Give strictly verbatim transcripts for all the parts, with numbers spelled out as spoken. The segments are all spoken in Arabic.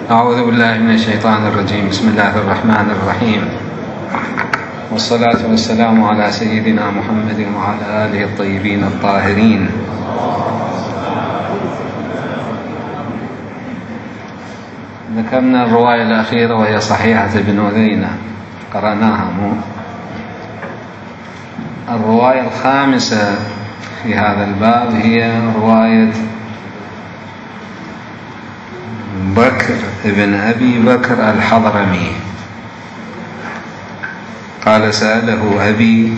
أعوذ بالله من الشيطان الرجيم. بسم الله الرحمن الرحيم، والصلاة والسلام على سيدنا محمد وعلى آله الطيبين الطاهرين. ذكرنا الرواية الأخيرة وهي صحيحة ابن عيينة، قرأناها مو؟ الرواية الخامسة في هذا الباب هي رواية بكر ابن أبي بكر الحضرمي. قال: سأله أبي،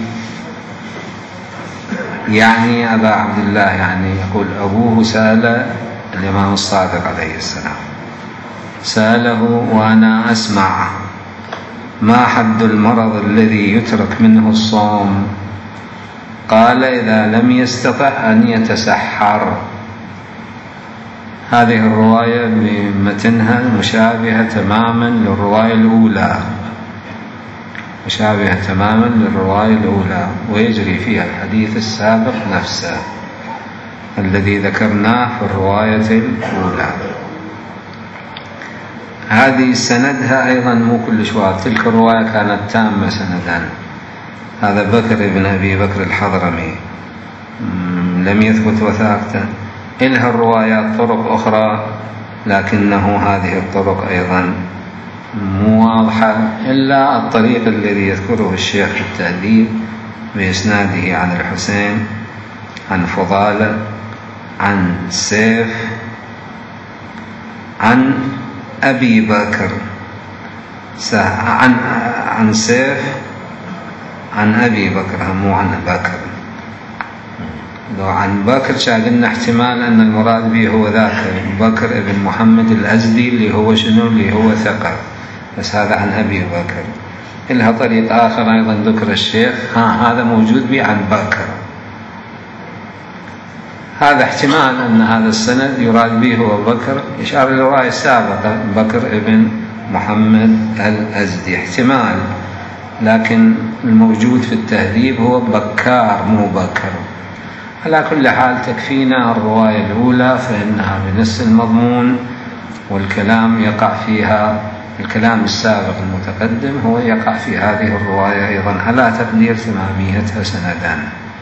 يعني أبا عبد الله، يعني يقول أبوه سأل الإمام الصادق عليه السلام، سأله وأنا أسمع: ما حد المرض الذي يترك منه الصوم؟ قال: إذا لم يستطع أن يتسحر. هذه الرواية بمتنها مشابهة تماما للرواية الأولى، مشابهة تماما للرواية الأولى، ويجري فيها الحديث السابق نفسه الذي ذكرناه في الرواية الأولى. هذه سندها أيضا مو كلش واضح، تلك الرواية كانت تامة سندا، هذا بكر بن أبي بكر الحضرمي لم يثبت وثاقته. إلها الروايات طرق أخرى، لكنه هذه الطرق أيضا مو واضحة، إلا الطريق الذي يذكره الشيخ في التهذيب بإسناده عن الحسين عن فضالة عن سيف عن أبي بكر، عن عن سيف عن أبي بكر، مو عن بكر. لو عن بكر شاقلنا احتمال أن المراد به هو ذاك بكر ابن محمد الأزدي اللي هو شنو، اللي هو ثقة، بس هذا عن أبي بكر. إلها طريق آخر أيضا ذكر الشيخ، ها هذا موجود به عن بكر. هذا احتمال أن هذا السند يراد به هو بكر، يشار للرواية السابقة بكر ابن محمد الأزدي، احتمال، لكن الموجود في التهذيب هو بكار مو بكر. على كل حال تكفينا الرواية الأولى، فإنها بنفس المضمون، والكلام يقع فيها، الكلام السابق المتقدم هو يقع في هذه الرواية أيضا على تقدير تماميتها سندان.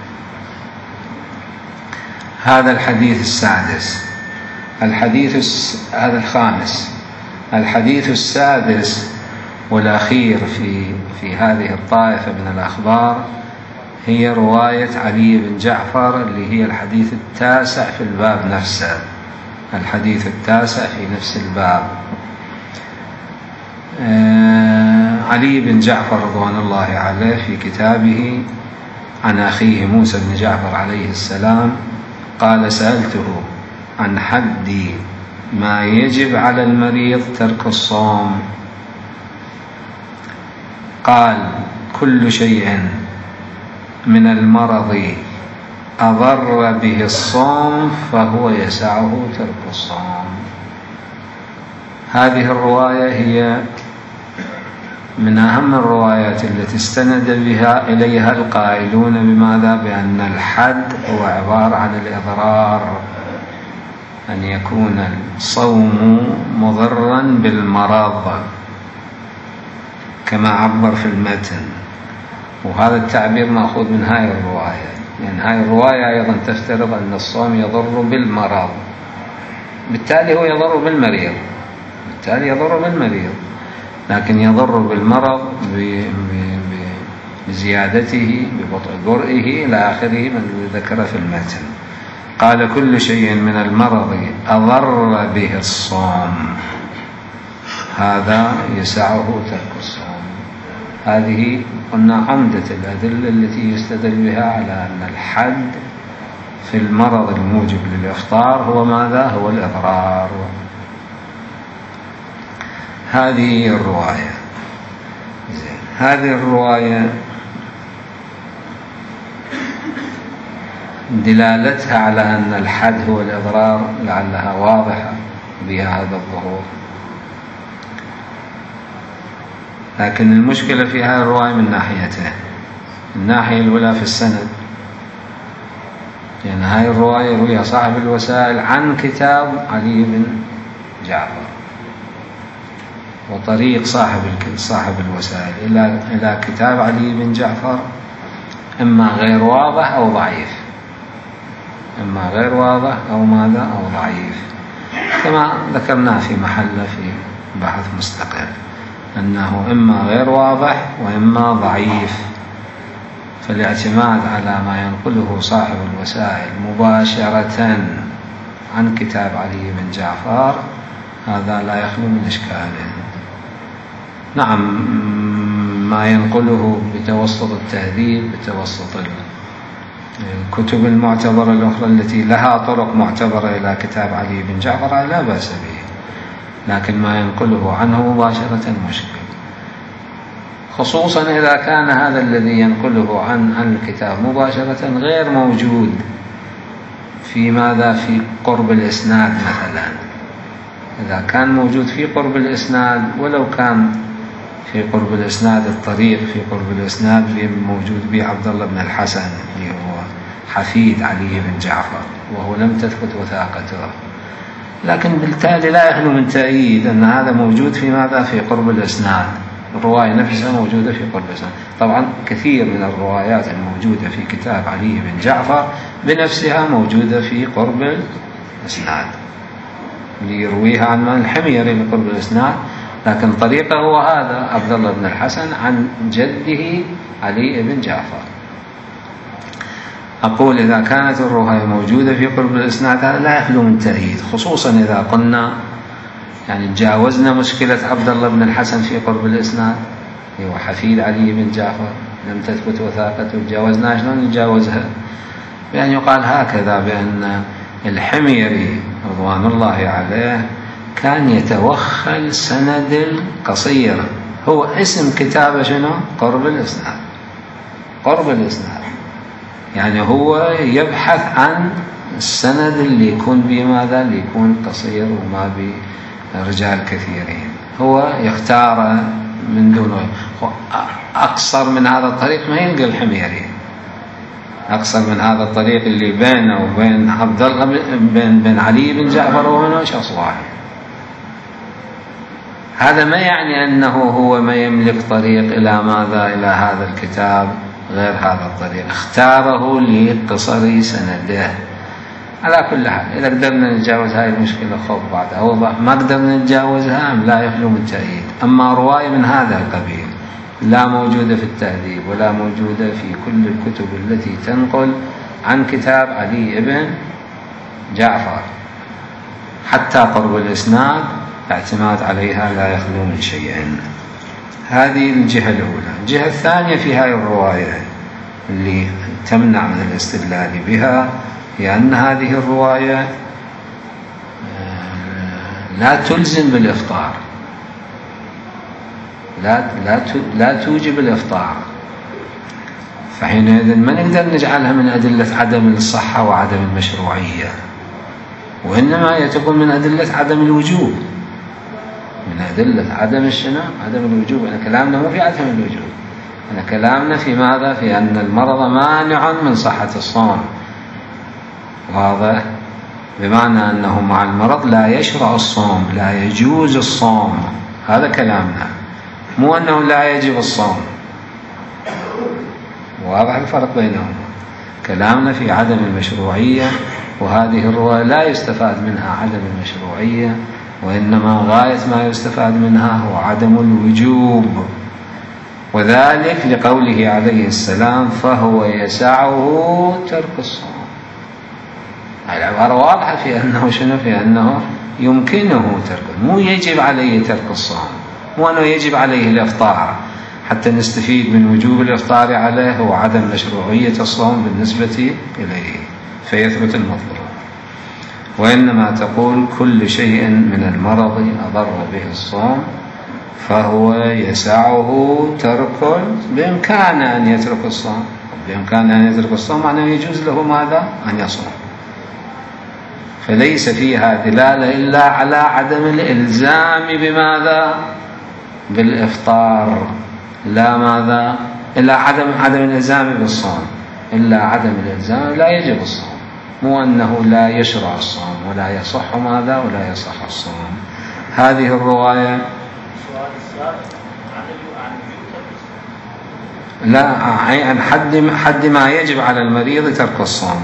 هذا الحديث السادس. الحديث الس... هذا الخامس. الحديث السادس والأخير في في هذه الطائفة من الأخبار هي رواية علي بن جعفر، اللي هي الحديث التاسع في الباب نفسه، الحديث التاسع في نفس الباب. آه علي بن جعفر رضوان الله عليه في كتابه عن أخيه موسى بن جعفر عليه السلام قال: سألته عن حد ما يجب على المريض ترك الصوم، قال: كل شيء من المرض أضر به الصوم فهو يسعه ترك الصوم. هذه الرواية هي من أهم الروايات التي استند بها إليها القائلون بماذا؟ بأن الحد هو عبارة عن الإضرار، أن يكون الصوم مضرا بالمرض كما عبر في المتن، وهذا التعبير مأخوذ من هاي الرواية، لأن هاي الرواية أيضا تفترض أن الصوم يضر بالمرض، بالتالي هو يضر بالمريض، بالتالي يضر بالمريض، لكن يضر بالمرض بزيادته، ببطء برئه إلى آخره من ذكر في المتن. قال: كل شيء من المرض أضر به الصوم هذا يسعه ترك الصوم. هذه قلنا عمدة الأدلة التي يستدل بها على أن الحد في المرض الموجب للإفطار هو ماذا؟ هو الإضرار. هذه الرواية. هذه الرواية دلالتها على أن الحد هو الإضرار لعلها واضحة بها هذا الظهور، لكن المشكلة في هذه الرواية من ناحيتين. الناحية الأولى في السند، لأن هذه الرواية رويها صاحب الوسائل عن كتاب علي بن جعفر، وطريق صاحب صاحب الوسائل إلى إلى كتاب علي بن جعفر إما غير واضح أو ضعيف، إما غير واضح أو ماذا أو ضعيف، كما ذكرنا في محله في بحث مستقل أنه إما غير واضح وإما ضعيف. فالاعتماد على ما ينقله صاحب الوسائل مباشرة عن كتاب علي بن جعفر هذا لا يخلو من إشكال. نعم، ما ينقله بتوسط التهذيب، بتوسط الكتب المعتبرة الأخرى التي لها طرق معتبرة إلى كتاب علي بن جعفر لا بأس به، لكن ما ينقله عنه مباشرة مشكل، خصوصا إذا كان هذا الذي ينقله عن عن الكتاب مباشرة غير موجود في ماذا في قرب الإسناد مثلا. إذا كان موجود في قرب الإسناد، ولو كان في قرب الإسناد الطريق في قرب الإسناد موجود به عبد الله بن الحسن اللي هو حفيد علي بن جعفر وهو لم تثبت وثاقته، لكن بالتالي لا يخلو من تأييد أن هذا موجود في ماذا في قرب الإسناد، الرواية نفسها موجودة في قرب الإسناد. طبعا كثير من الروايات الموجودة في كتاب علي بن جعفر بنفسها موجودة في قرب الإسناد، ليرويها عن من الحميري لقرب الإسناد، لكن طريقه هو هذا عبد الله بن الحسن عن جده علي بن جعفر. أقول إذا كانت الرواية موجودة في قرب الإسناد هذا لا يخلو من تأييد، خصوصا إذا قلنا يعني تجاوزنا مشكلة عبد الله بن الحسن في قرب الإسناد، هو حفيد علي بن جعفر لم تثبت وثاقته، تجاوزناها. شلون نتجاوزها؟ بأن يقال هكذا بأن الحميري رضوان الله عليه كان يتوخل سند القصير، هو اسم كتابه شنو؟ قرب الإسناد. قرب الإسناد يعني هو يبحث عن السند اللي يكون به ماذا؟ اللي يكون قصير وما به رجال كثيرين، هو يختار من دونه. أقصر من هذا الطريق ما يلقى الحميري، أقصر من هذا الطريق اللي بينه وبين عبد الله بين بين علي بن جعفر وبينه شخص واحد. هذا ما يعني أنه هو ما يملك طريق إلى ماذا؟ إلى هذا الكتاب غير هذا الطريق، اختاره لقصر سنده. على كل حال إذا قدرنا نتجاوز هذه المشكلة خوف بعد أوضح، ما قدرنا نتجاوزها لا يخلو من تأييد. أما رواية من هذا القبيل لا موجودة في التهذيب ولا موجودة في كل الكتب التي تنقل عن كتاب علي بن جعفر حتى قرب الإسناد، اعتماد عليها لا يخلو من شيء. هذه الجهة الأولى. الجهة الثانية في هذه الرواية اللي تمنع من الاستدلال بها هي أن هذه الرواية لا تلزم بالإفطار، لا لا لا توجب الإفطار، فحينئذ ما نقدر نجعلها من أدلة عدم الصحة وعدم المشروعية، وإنما هي تكون من أدلة عدم الوجوب، من أدلة عدم الشنو؟ عدم الوجوب. أنا كلامنا مو في عدم الوجوب، أنا كلامنا في ماذا؟ في أن المرض مانع من صحة الصوم، واضح؟ بمعنى أنه مع المرض لا يشرع الصوم، لا يجوز الصوم، هذا كلامنا، مو أنه لا يجب الصوم. واضح الفرق بينهما؟ كلامنا في عدم المشروعية، وهذه الرواية لا يستفاد منها عدم المشروعية، وإنما غاية ما يستفاد منها هو عدم الوجوب، وذلك لقوله عليه السلام فهو يسعه ترك الصوم. العبارة واضحة في أنه شنو؟ في أنه يمكنه تركه، مو يجب عليه ترك الصوم، مو أنه يجب عليه الإفطار حتى نستفيد من وجوب الإفطار عليه وعدم مشروعية الصوم بالنسبة إليه فيثبت المطلوب. وإنما تقول كل شيء من المرض أضر به الصوم فهو يسعه ترك، بإمكانه أن يترك الصوم، بإمكانه أن يترك الصوم معناه يجوز له ماذا؟ أن يصوم. فليس فيها دلالة إلا على عدم الإلزام بماذا؟ بالإفطار، لا ماذا؟ إلا عدم عدم الإلزام بالصوم، إلا عدم الإلزام لا يجب الصوم، مو أنه لا يشرع الصوم ولا يصح ماذا؟ ولا يصح الصوم. هذه الرواية سؤال لا، عن حد حد ما يجب على المريض ترك الصوم.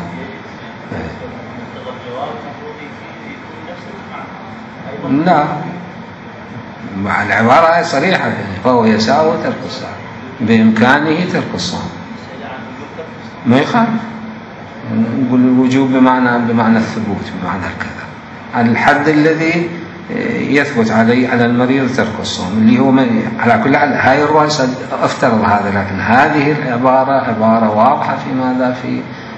لا، العبارة صريحة، فهو يسعه ترك الصوم، بإمكانه ترك الصوم، ما يخالف. نقول الوجوب بمعنى بمعنى الثبوت، بمعنى الكذا، على الحد الذي يثبت عليه على المريض ترك الصوم، اللي هو على كل حال هاي الرواية افترض هذا، لكن هذه العبارة عبارة واضحة في ماذا؟ في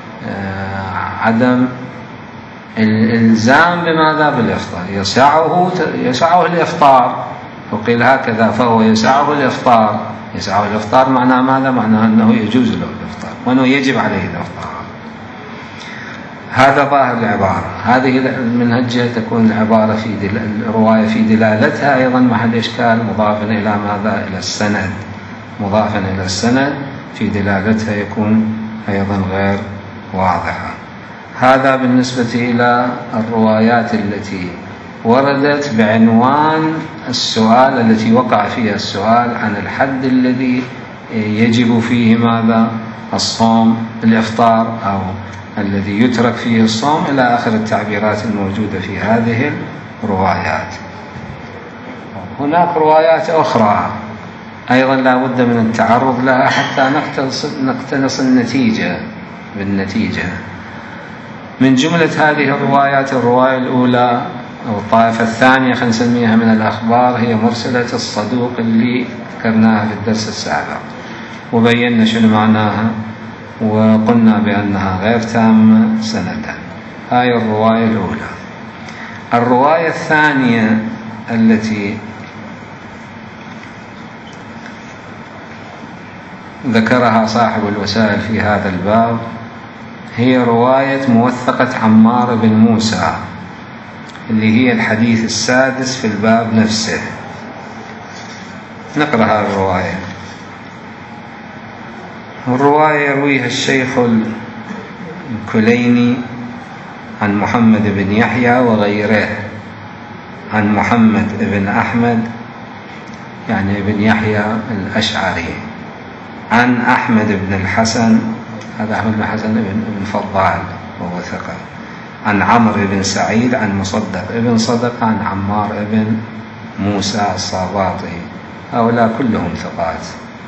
عدم الإلزام بماذا؟ بالإفطار. يسعه يسعه الإفطار، وقيل هكذا، فهو يسعه الإفطار. يسعه الإفطار معناه ماذا؟ معناه أنه يجوز له الإفطار وأنه يجب عليه الإفطار. هذا ظاهر العبارة. هذه المنهجية تكون العبارة في دل... الرواية في دلالتها أيضا محل إشكال، مضافا إلى ماذا؟ إلى السند، مضافا إلى السند في دلالتها يكون أيضا غير واضحة. هذا بالنسبة إلى الروايات التي وردت بعنوان السؤال، التي وقع فيها السؤال عن الحد الذي يجب فيه ماذا؟ الصوم، الإفطار، أو الذي يترك فيه الصوم، إلى آخر التعبيرات الموجودة في هذه الروايات. هناك روايات أخرى أيضا لا بد من التعرض لها حتى نقتنص النتيجة بالنتيجة. من جملة هذه الروايات الرواية الأولى أو الطائفة الثانية خلينا نسميها من الأخبار، هي مرسلة الصدوق اللي ذكرناها في الدرس السابق وبينا شنو معناها، وقلنا بأنها غير تامة سندا. هاي الرواية الأولى. الرواية الثانية التي ذكرها صاحب الوسائل في هذا الباب هي رواية موثقة عمار بن موسى، اللي هي الحديث السادس في الباب نفسه. نقرأ هذه الرواية. الرواية يرويها الشيخ الكليني عن محمد بن يحيى وغيره، عن محمد بن أحمد يعني بن يحيى الأشعري، عن أحمد بن الحسن، هذا أحمد بن الحسن بن فضال وهو ثقة، عن عمرو بن سعيد عن مصدق ابن صدق عن عمار بن موسى الصاباطي. هؤلاء كلهم ثقات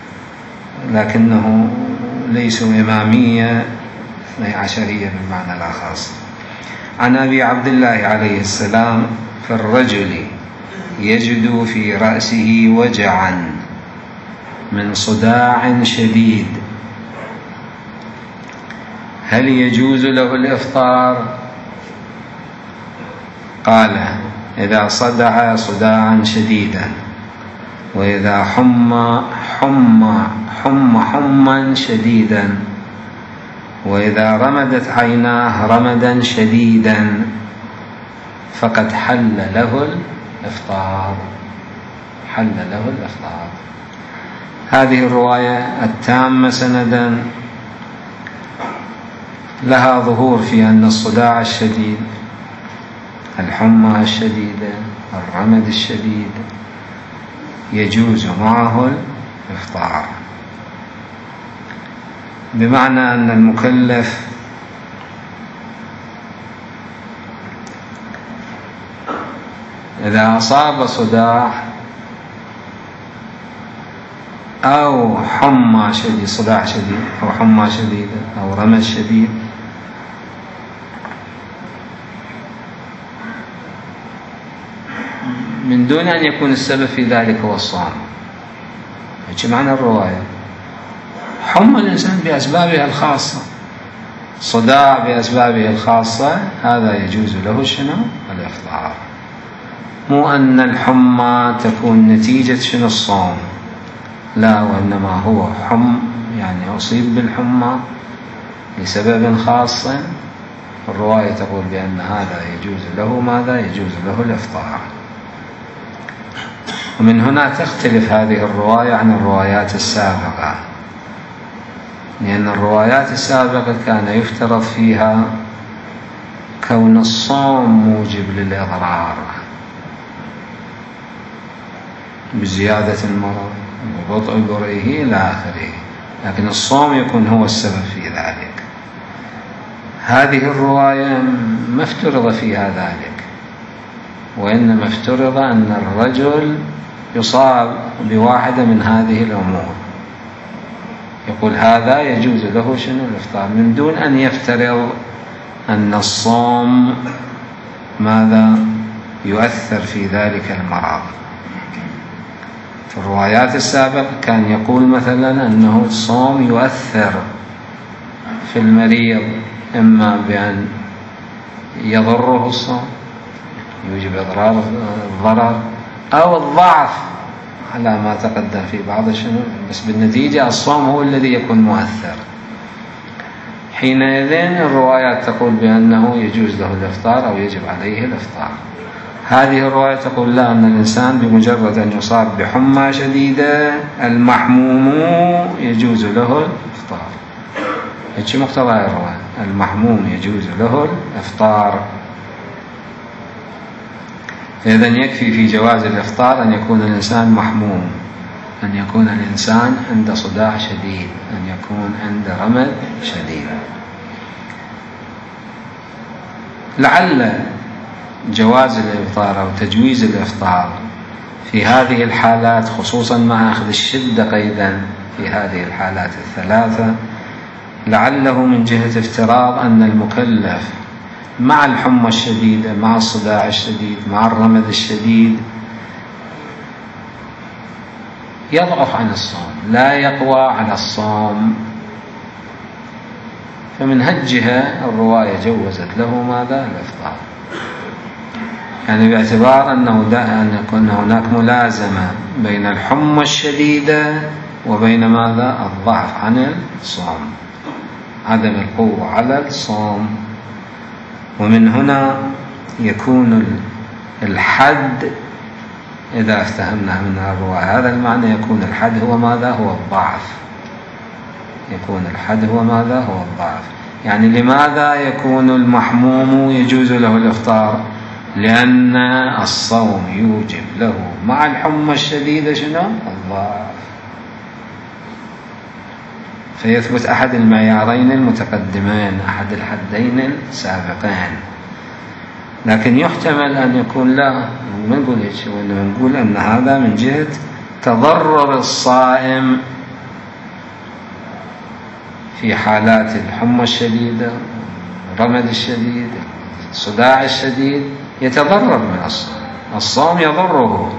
لكنه ليسوا إمامية اثني عشرية بالمعنى الأخص. عن أبي عبد الله عليه السلام في الرجل يجد في رأسه وجعا من صداع شديد، هل يجوز له الإفطار؟ قال: إذا صدع صداعا شديدا، وإذا حمى حمى حمى حما شديدا، وإذا رمدت عيناه رمدا شديدا، فقد حل له الإفطار. حل له الإفطار. هذه الرواية التامة سندا لها ظهور في أن الصداع الشديد، الحمى الشديدة، الرمد الشديد يجوز معه الإفطار، بمعنى أن المكلف إذا أصاب صداع أو حمى شديد، صداع شديد أو حمى شديدة أو رمد شديد، من دون أن يكون السبب في ذلك هو الصوم. ايش معنى الرواية؟ حمى الإنسان بأسبابها الخاصة، صداع بأسبابه الخاصة، هذا يجوز له شنو؟ الإفطار. مو أن الحمى تكون نتيجة شنو؟ الصوم، لا، وإنما هو حم يعني أصيب بالحمى لسبب خاص، الرواية تقول بأن هذا يجوز له ماذا؟ يجوز له الإفطار. ومن هنا تختلف هذه الرواية عن الروايات السابقة، لأن الروايات السابقة كان يفترض فيها كون الصوم موجب للإضرار، بزيادة المرض وبطء برئه إلى آخره، لكن الصوم يكون هو السبب في ذلك. هذه الرواية ما افترض فيها ذلك، وإنما افترض أن الرجل يصاب بواحدة من هذه الأمور، يقول هذا يجوز له شنو الإفطار، من دون أن يفترض أن الصوم ماذا يؤثر في ذلك المرض. في الروايات السابقة كان يقول مثلا أنه الصوم يؤثر في المريض، إما بأن يضره الصوم يوجب إضرار الضرر أو الضعف على ما تقدم في بعض الشنو، بس بالنتيجة الصوم هو الذي يكون مؤثر. حينئذ الروايات تقول بأنه يجوز له الإفطار أو يجب عليه الإفطار. هذه الرواية تقول لا، أن الإنسان بمجرد أن يصاب بحمى شديدة المحموم يجوز له الإفطار. إيش مقتضى الرواية؟ المحموم يجوز له الإفطار. إذا يكفي في جواز الإفطار أن يكون الإنسان محموم، أن يكون الإنسان عند صداع شديد، أن يكون عند رمد شديد. لعل جواز الإفطار أو تجويز الإفطار في هذه الحالات، خصوصا مع أخذ الشدة قيدا في هذه الحالات الثلاثة، لعله من جهة افتراض أن المكلف مع الحمى الشديدة، مع الصداع الشديد، مع الرمد الشديد يضعف عن الصوم، لا يقوى على الصوم، فمن هالجهة الرواية جوزت له ماذا الإفطار، يعني باعتبار أنه أن يكون هناك ملازمة بين الحمى الشديدة وبين ماذا الضعف عن الصوم، عدم القوة على الصوم. ومن هنا يكون الحد، إذا افتهمنا من الرواية هذا المعنى، يكون الحد هو ماذا هو الضعف، يكون الحد هو ماذا هو الضعف. يعني لماذا يكون المحموم يجوز له الإفطار؟ لأن الصوم يوجب له مع الحمى الشديدة شنو الضعف، فيثبت أحد المعيارين المتقدمين، أحد الحدين السابقين. لكن يحتمل أن يكون لا، ما نقول هيك، وإنما نقول أن هذا من جهة تضرر الصائم في حالات الحمى الشديدة، الرمد الشديد، الصداع الشديد، يتضرر من الصوم، الصوم يضره،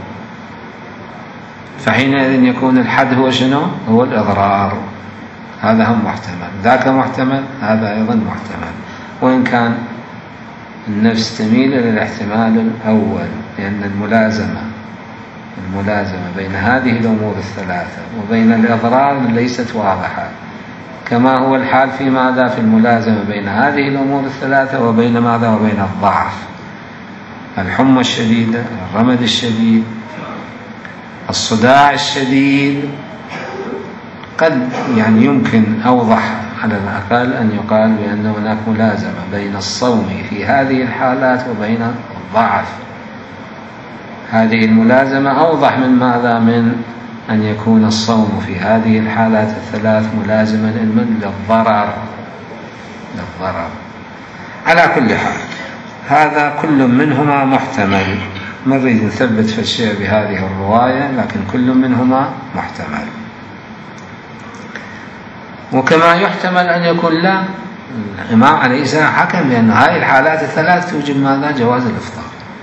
فحينئذ يكون الحد هو شنو هو الإضرار. هذا هم محتمل، ذاك محتمل، هذا أيضا محتمل، وإن كان النفس تميل إلى الاحتمال الأول، لأن الملازمة الملازمة بين هذه الأمور الثلاثة وبين الإضرار ليست واضحة، كما هو الحال في ماذا في الملازمة بين هذه الأمور الثلاثة وبين ماذا وبين الضعف، الحمى الشديدة، الرمد الشديد، الصداع الشديد. قد يعني يمكن أوضح على الأقل أن يقال بأن هناك ملازمة بين الصوم في هذه الحالات وبين الضعف. هذه الملازمة أوضح من ماذا من أن يكون الصوم في هذه الحالات الثلاث ملازما من للضرر للضرر. على كل حال هذا كل منهما محتمل، ما نريد نثبت في الشيء بهذه الرواية، لكن كل منهما محتمل. وكما يحتمل أن يكون لا، الإمام عليه السلام حكم بأن هذه الحالات الثلاث توجب ماذا جواز الإفطار،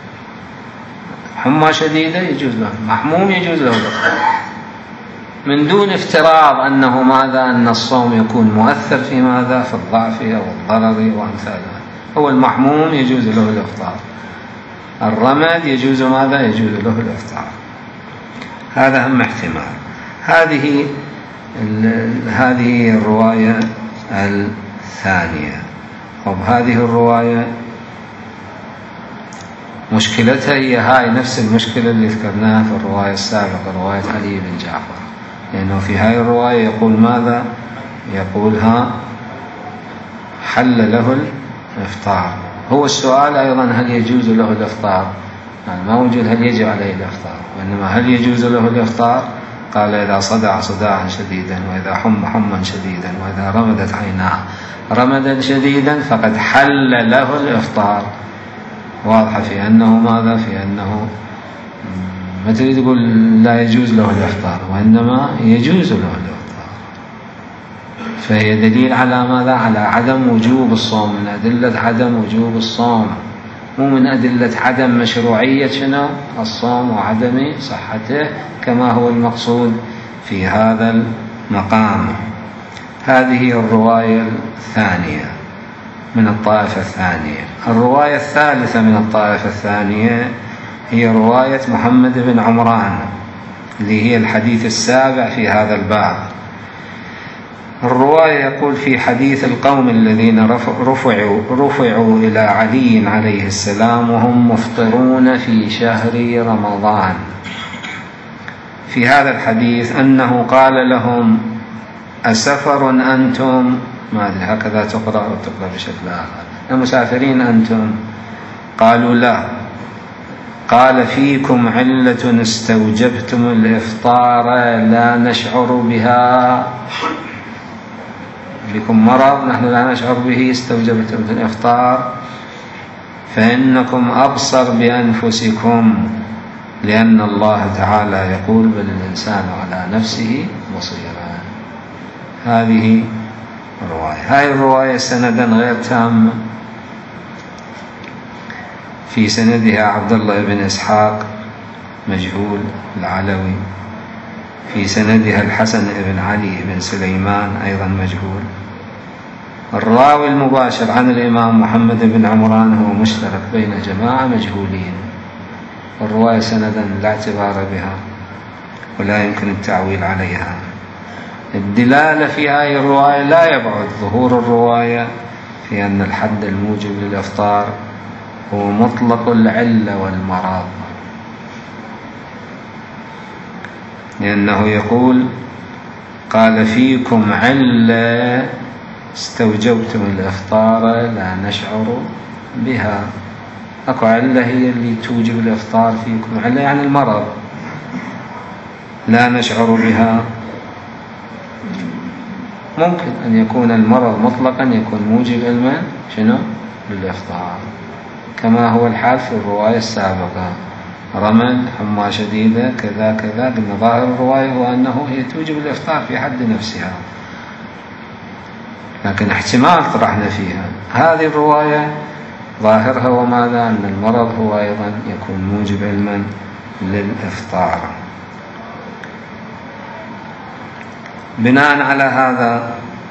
حمى شديدة يجوز له، محموم يجوز له الإفطار، من دون افتراض أنه ماذا أن الصوم يكون مؤثر في ماذا في الضعف أو الضرر وأمثالها. هو المحموم يجوز له الإفطار، الرمد يجوز ماذا يجوز له الإفطار. هذا هم احتمال. هذه هذه الرواية الثانية. طب هذه الرواية مشكلتها هي هاي نفس المشكلة اللي ذكرناها في الرواية السابقة، رواية علي بن جعفر، لأنه في هاي الرواية يقول ماذا يقول ها حل له الإفطار. هو السؤال أيضا هل يجوز له الإفطار؟ يعني ما وجود هل يجب عليه الإفطار، وإنما هل يجوز له الإفطار؟ قال إذا صدع صداعا شديدا، وإذا حم حما شديدا، وإذا رمدت عيناه رمدا شديدا فقد حل له الإفطار. واضح في أنه ماذا؟ في أنه ما تريد تقول لا يجوز له الإفطار، وإنما يجوز له الإفطار. فهي دليل على ماذا؟ على عدم وجوب الصوم، من أدلة عدم وجوب الصوم، مو من أدلة عدم مشروعية شنو؟ الصوم وعدم صحته كما هو المقصود في هذا المقام. هذه الرواية الثانية من الطائفة الثانية. الرواية الثالثة من الطائفة الثانية هي رواية محمد بن عمران، اللي هي الحديث السابع في هذا الباب. الرواية يقول في حديث القوم الذين رفعوا, رفعوا إلى علي عليه السلام وهم مفطرون في شهر رمضان. في هذا الحديث أنه قال لهم أسفر أنتم؟ ما أدري هكذا تقرأ أو تقرأ بشكل آخر، المسافرين أنتم؟ قالوا لا. قال فيكم علة استوجبتم الإفطار لا نشعر بها، بكم مرض نحن لا نشعر به استوجبتم الإفطار، فإنكم أبصر بأنفسكم، لأن الله تعالى يقول بل الإنسان على نفسه بصيرا. هذه الرواية. هذه الرواية سندا غير تام، في سندها عبد الله بن إسحاق مجهول العلوي، في سندها الحسن بن علي بن سليمان أيضا مجهول. الراوي المباشر عن الإمام محمد بن عمران هو مشترك بين جماعة مجهولين. الرواية سندا لا اعتبار بها ولا يمكن التعويل عليها. الدلالة في هذه الرواية لا يبعد ظهور الرواية في أن الحد الموجب للإفطار هو مطلق العلة والمرض، لأنه يقول قال فيكم علة استوجبتم الإفطار لا نشعر بها. أكو علة هي اللي توجب الإفطار فيكم، علة يعني المرض، لا نشعر بها. ممكن أن يكون المرض مطلقا يكون موجب علما شنو؟ للإفطار، كما هو الحال في الرواية السابقة، رمل حمى شديدة كذا كذا. قلنا ظاهر الرواية هو أنه هي توجب الإفطار في حد نفسها، لكن احتمال طرحنا فيها. هذه الرواية ظاهرها وماذا؟ أن المرض هو أيضا يكون موجب علما للإفطار. بناء على هذا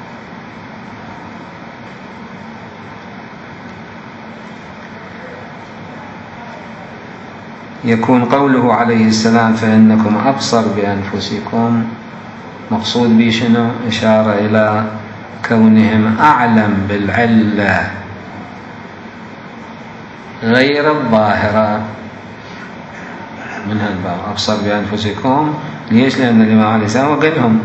يكون قوله عليه السلام فإنكم أبصر بأنفسكم مقصود به شنو؟ إشارة إلى كونهم أعلم بالعلة غير الظاهرة من هالباب. أبصر بأنفسكم ليش؟ لأن الإمام عليه السلام وقال لهم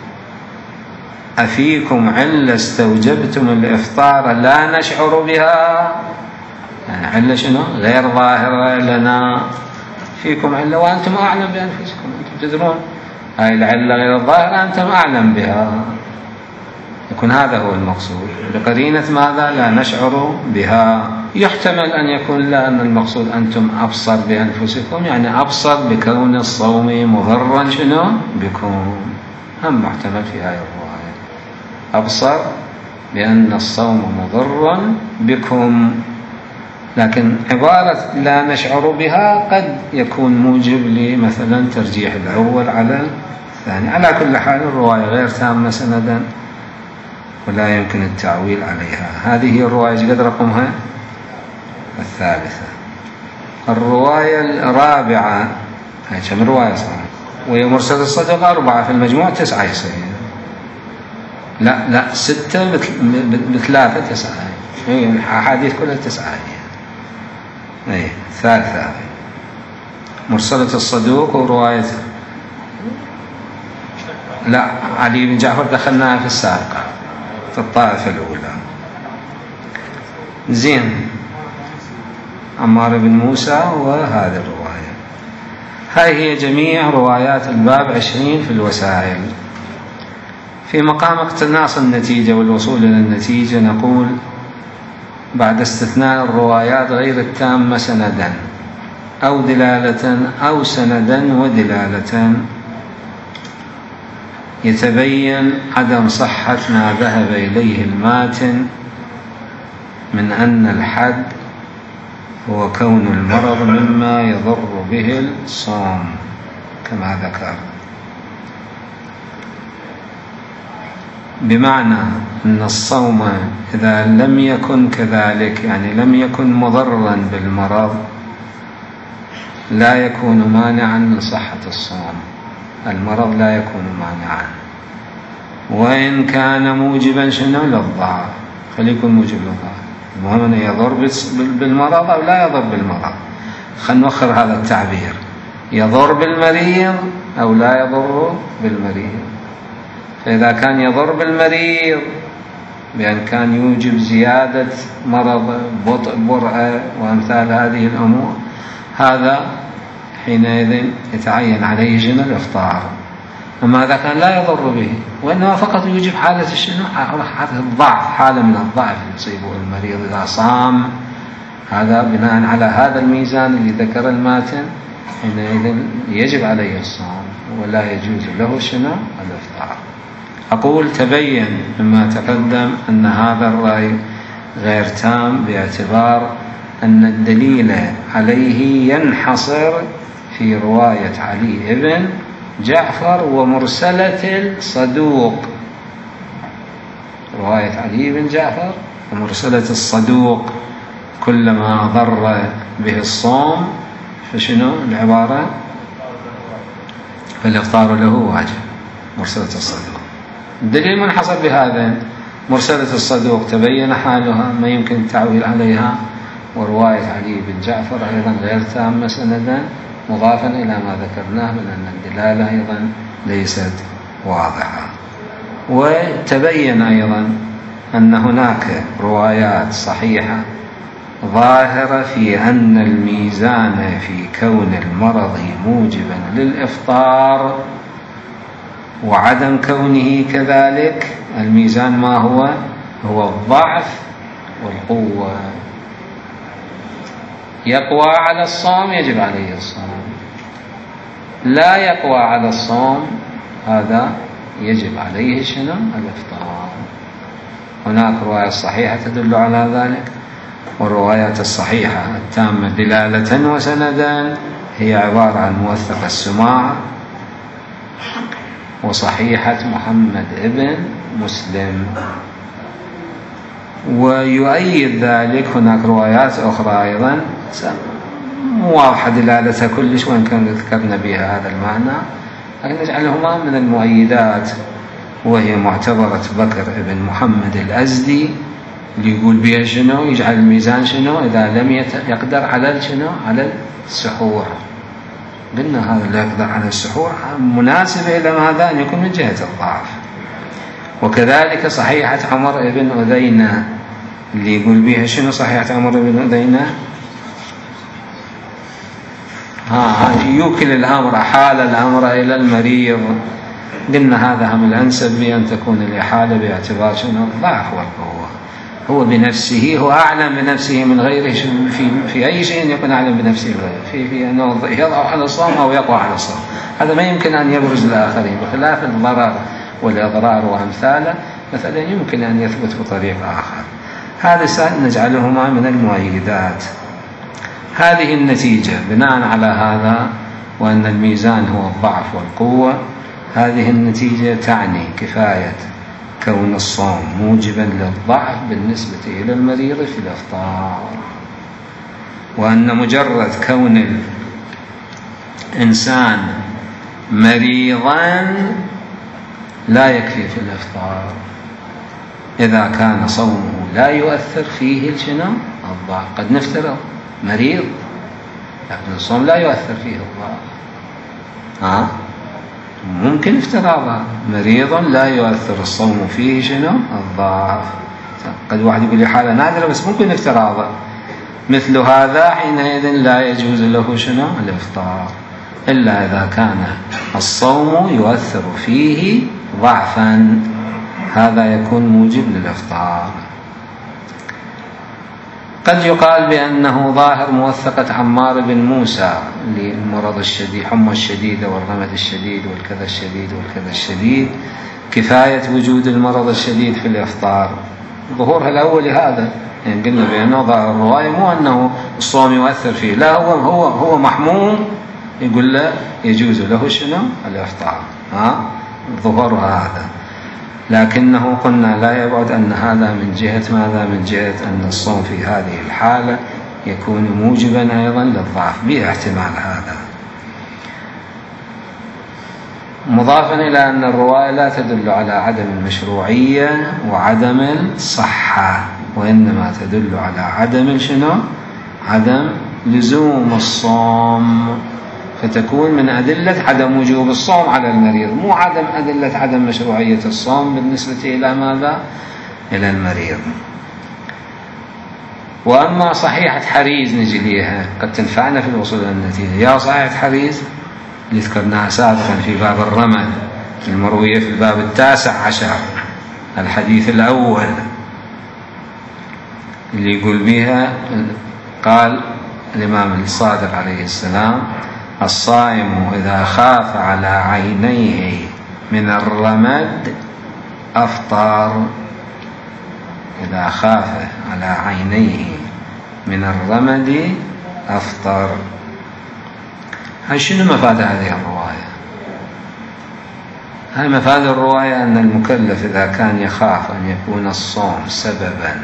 أفيكم علة استوجبتم الإفطار لا نشعر بها، يعني علة شنو؟ غير ظاهرة لنا. فيكم علة وأنتم أعلم بأنفسكم، أنتم تدرون هاي العلة غير الظاهرة أنتم أعلم بها. يكون هذا هو المقصود بقرينة ماذا؟ لا نشعر بها. يحتمل أن يكون لا أن المقصود أنتم أبصر بأنفسكم، يعني أبصر بكون الصوم مضرا شنو؟ بكم. هم محتمل في هاي الرواية، أبصر بأن الصوم مضر بكم. لكن عبارة لا نشعر بها قد يكون موجب لمثلا ترجيح الأول على الثاني. على كل حال الرواية غير تامة سندا ولا يمكن التعويل عليها. هذه الرواية قد رقمها الثالثة. الرواية الرابعة هاي كم رواية صار؟ وهي مرسل الصدق أربعة، في المجموع تسعة يصير. لا لا ستة بثلاثة تسعة، هي الأحاديث كلها تسعة. ايه الثالثة مرسلة الصدوق ورواية لا علي بن جعفر دخلناها في السابقة في الطائفة الأولى. زين عمار بن موسى وهذه الرواية. هاي هي جميع روايات الباب عشرين في الوسائل. في مقام اقتناص النتيجة والوصول إلى النتيجة نقول بعد استثناء الروايات غير التامة سندا أو دلالة أو سندا ودلالة يتبين عدم صحة ما ذهب إليه الماتن من أن الحد هو كون المرض مما يضر به الصوم كما ذكر، بمعنى أن الصوم إذا لم يكن كذلك، يعني لم يكن مضرا بالمرض، لا يكون مانعا من صحة الصوم. المرض لا يكون مانعا، وإن كان موجبا شنو للضعف، فليكن موجب للضعف. المهم أنه يضر بالمرض أو لا يضر بالمرض. خلينا نوخر هذا التعبير، يضر بالمريض أو لا يضر بالمريض. فإذا كان يضر بالمريض بأن كان يوجب زيادة مرض، بطء، برء وأمثال هذه الأمور، هذا حينئذ يتعين عليه شنو الإفطار. أما إذا كان لا يضر به وإنما فقط يوجب حالة الشنو، حالة الضعف، حالة من الضعف يصيبه المريض إذا صام، هذا بناء على هذا الميزان اللي ذكر الماتن حينئذ يجب عليه الصوم ولا يجوز له شنو الإفطار. أقول تبين مما تقدم أن هذا الرأي غير تام، باعتبار أن الدليل عليه ينحصر في رواية علي بن جعفر ومرسلة الصدوق. رواية علي بن جعفر ومرسلة الصدوق كلما ضر به الصوم فشنو العبارة؟ فالإفطار له واجب. مرسلة الصدوق الدليل منحصر بهذا. مرسلة الصدوق تبين حالها، ما يمكن التعويل عليها، ورواية علي بن جعفر أيضا غير تامة سندا، مضافا إلى ما ذكرناه من أن الدلالة أيضا ليست واضحة. وتبين أيضا أن هناك روايات صحيحة ظاهرة في أن الميزان في كون المرض موجبا للإفطار وعدم كونه كذلك. الميزان ما هو؟ هو الضعف والقوة. يقوى على الصوم يجب عليه الصوم، لا يقوى على الصوم هذا يجب عليه شنو الإفطار. هناك رواية صحيحة تدل على ذلك، والروايات الصحيحة التامة دلالة وسندا هي عبارة عن موثق السماع وصحيحة محمد ابن مسلم. ويؤيد ذلك هناك روايات أخرى أيضا مو واضحة دلالتها كلش، وإن كان ذكرنا بها هذا المعنى، لكن نجعلهما من المؤيدات، وهي معتبرة بكر ابن محمد الأزدي اللي يقول بها شنو، يجعل الميزان شنو إذا لم يقدر على شنو على السحور. قلنا هذا اللي يقدر على السحور مناسب إلى ماذا؟ أن يكون من جهة الضعف. وكذلك صحيحة عمر بن أذينة اللي يقول بها شنو صحيحة عمر بن أذينة؟ ها يوكل الأمر، حال الأمر إلى المريض. قلنا هذا هم الأنسب بأن تكون الإحالة باعتبار شنو الضعف والقوة. هو بنفسه هو أعلم بنفسه من غيره في, في أي شيء يكون أعلم بنفسه غيره في, في أنه يضع على الصوم أو يقوى على الصوم. هذا ما يمكن أن يبرز الآخرين، بخلاف الضرر والإضرار وأمثاله مثلا يمكن أن يثبت بطريق آخر. هذا نجعلهما من المؤيدات. هذه النتيجة بناء على هذا وأن الميزان هو الضعف والقوة، هذه النتيجة تعني كفاية كون الصوم موجبا للضعف بالنسبة إلى المريض في الإفطار، وأن مجرد كون الإنسان مريضا لا يكفي في الإفطار إذا كان صومه لا يؤثر فيه شنو الضعف. قد نفترض مريض لكن الصوم لا يؤثر فيه الضعف، ها ممكن افتراضها مريض لا يؤثر الصوم فيه شنو الضعف. قد واحد يقول لي حالة نادرة، بس ممكن افتراضها مثل هذا حينئذ لا يجوز له شنو؟ الإفطار، إلا إذا كان الصوم يؤثر فيه ضعفا، هذا يكون موجب للإفطار. قد يقال بأنه ظاهر موثقة عمار بن موسى للمرض الشديد، حمى الشديدة والرمد الشديد والكذا الشديد والكذا الشديد، كفاية وجود المرض الشديد في الإفطار. ظهورها الأول هذا، يعني قلنا بأنه ظاهر الرواية مو أنه الصوم يؤثر فيه، لا، هو هو هو محموم، يقول له يجوز له شنو؟ الإفطار، ها ظهورها هذا. لكنه قلنا لا يبعد أن هذا من جهة ماذا؟ من جهة أن الصوم في هذه الحالة يكون موجبا أيضا للضعف، به احتمال هذا. مضافا إلى أن الرواية لا تدل على عدم المشروعية وعدم الصحة، وإنما تدل على عدم شنو؟ عدم لزوم الصوم، فتكون من أدلة عدم وجوب الصوم على المريض، مو عدم أدلة عدم مشروعية الصوم بالنسبة إلى ماذا؟ إلى المريض. وأما صحيحة حريز نجي ليها، قد تنفعنا في الوصول إلى النتيجة. يا صحيحة حريز اللي ذكرناها سابقا في باب الرمد، المروية في الباب التاسع عشر، الحديث الأول اللي يقول بها، قال الإمام الصادق عليه السلام: الصائم إذا خاف على عينيه من الرمد أفطر. إذا خاف على عينيه من الرمد أفطر. هاي شنو مفاد هذه الرواية؟ هاي مفاد الرواية أن المكلف إذا كان يخاف أن يكون الصوم سببا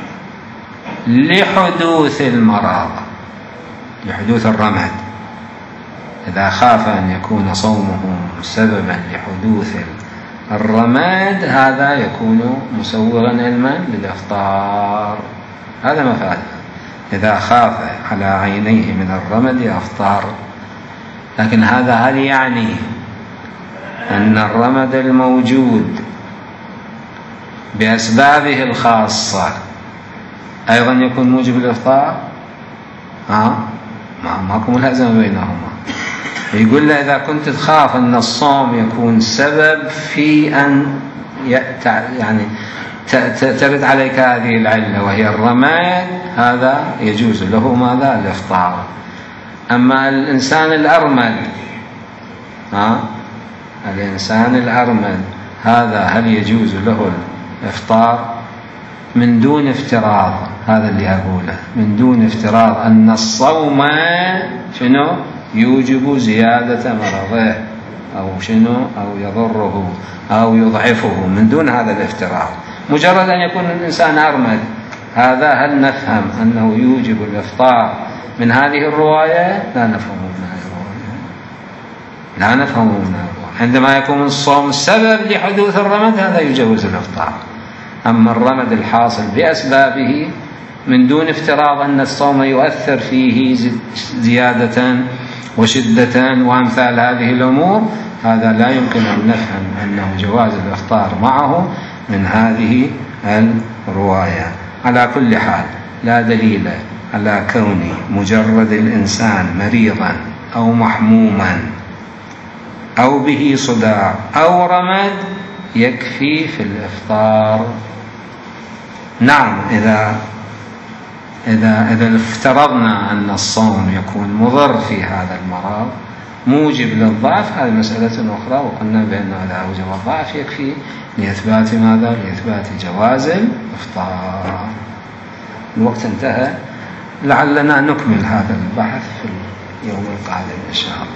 لحدوث المرض، لحدوث الرمد، إذا خاف أن يكون صومه سببا لحدوث الرمد، هذا يكون مسوغا علما للإفطار. هذا مفاد، إذا خاف على عينيه من الرمد أفطر. لكن هذا هل يعني أن الرمد الموجود بأسبابه الخاصة أيضا يكون موجب الإفطار؟ ها؟ ماكو ملازمة بينهما. يقول له إذا كنت تخاف أن الصوم يكون سبب في أن يعني ترد عليك هذه العلة وهي الرماد، هذا يجوز له ماذا؟ الإفطار. أما الإنسان الأرمد، ها؟ الإنسان الأرمد هذا هل يجوز له الإفطار؟ من دون افتراض، هذا اللي أقوله، من دون افتراض أن الصوم شنو؟ يوجب زيادة مرضه أو شنو؟ أو يضره أو يضعفه، من دون هذا الافتراض. مجرد أن يكون الإنسان أرمد، هذا هل نفهم أنه يوجب الإفطار من هذه الرواية؟ لا نفهم من هذه الرواية، لا نفهم من هذه الرواية. عندما يكون الصوم سبب لحدوث الرمد، هذا يجوز الإفطار. أما الرمد الحاصل بأسبابه من دون افتراض أن الصوم يؤثر فيه زيادة وشدة وأمثال هذه الأمور، هذا لا يمكن أن نفهم أنه جواز الإفطار معه من هذه الرواية. على كل حال لا دليل على كون مجرد الإنسان مريضا أو محموما أو به صداع أو رمد يكفي في الإفطار. نعم، إذا إذا إذا افترضنا أن الصوم يكون مضر في هذا المرض موجب للضعف، هذه مسألة أخرى، وقلنا بأنه إذا أوجب الضعف يكفي لإثبات ماذا؟ لإثبات جواز الإفطار. الوقت انتهى، لعلنا نكمل هذا البحث في اليوم القادم إن شاء الله.